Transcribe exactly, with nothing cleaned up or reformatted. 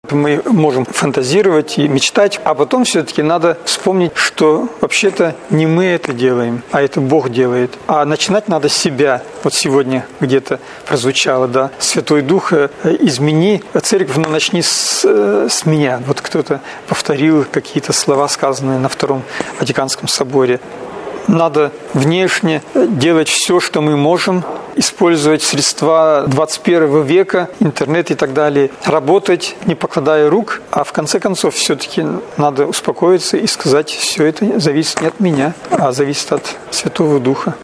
Мы можем фантазировать и мечтать, а потом все-таки надо вспомнить, что вообще-то не мы это делаем, а это Бог делает. А начинать надо с себя. Вот сегодня где-то прозвучало, да, Святой Дух, измени церковь, но начни с, с меня. Вот кто-то повторил какие-то слова, сказанные на Втором Ватиканском соборе. Надо внешне делать все, что мы можем, использовать средства двадцать первого века, интернет и так далее, работать, не покладая рук, а в конце концов все-таки надо успокоиться и сказать, все это зависит не от меня, а зависит от Святого Духа.